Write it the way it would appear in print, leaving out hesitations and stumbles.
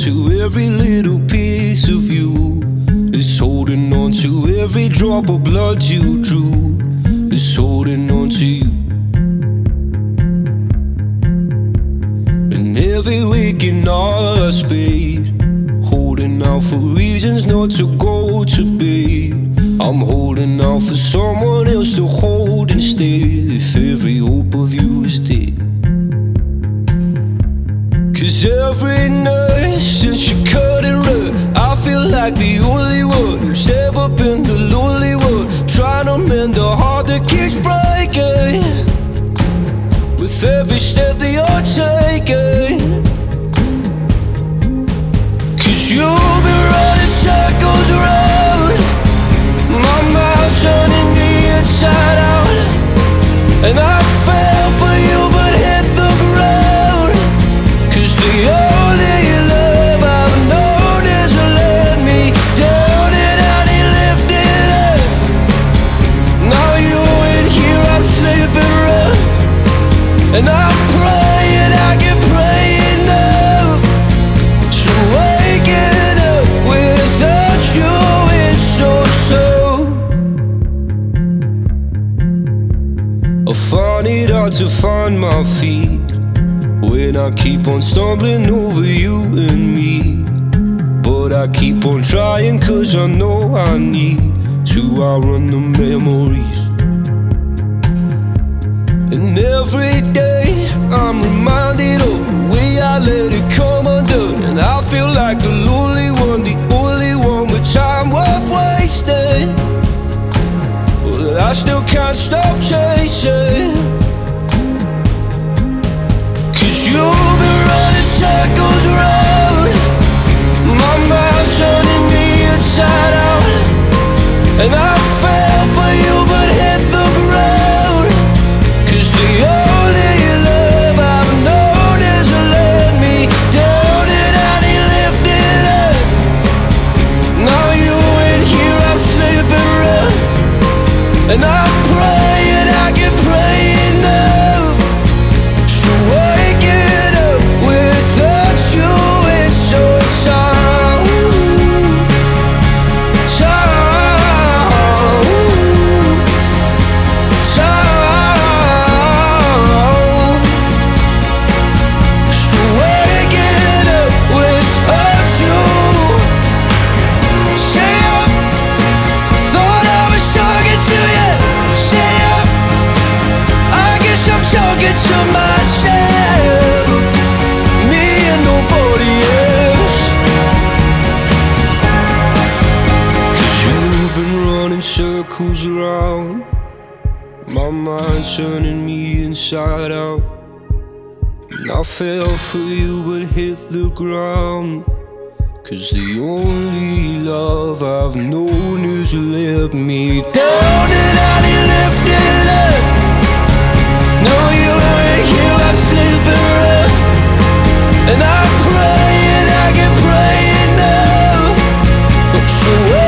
to every little piece of you. It's holding on to every drop of blood you drew. It's holding on to you. And every waking hour I spade, holding out for reasons not to go to bed. I'm holding out for someone else to hold instead, if every hope of you is dead. Cause every night since you cut it right, I feel like the only one who's ever been the lonely one, trying to mend a heart that keeps breaking with every step that you're taking. Cause you've been running circles around my mind, turning me inside out. And I fell for you but hit the ground. Cause the only love I've known is to let me down, and I need lifted up. Now you ain't here, I'm sleeping rough, and I'm praying I can pray enough to waking up without you. It's so I find it hard to find my feet when I keep on stumbling over you and me. But I keep on trying cause I know I need to outrun the memories. And every day I'm reminded of the way I let it come undone. And I feel like the lonely one, the only one with time worth wasting. But I still can't stop chasing. Cause you've been running circles around my mind, turning me inside out. And I fell for you but hit the ground. Cause the only love I've known is to let me down, and I need lifted up. Now you ain't here, I'm sleeping rough, and I'm praying I can pray enough to wake it up without you. It's so time. So wake it up without you. Say up, thought I was talking to you. Say up, I guess I'm talking to myself, me and nobody else. Cause you've been running circles around my mind, turning me inside out. And I fell for you but hit the ground. Cause the only love I've known is to let me down, and I need lifted up. No, you ain't here, I'm sleeping rough, and I'm praying I can pray enough. So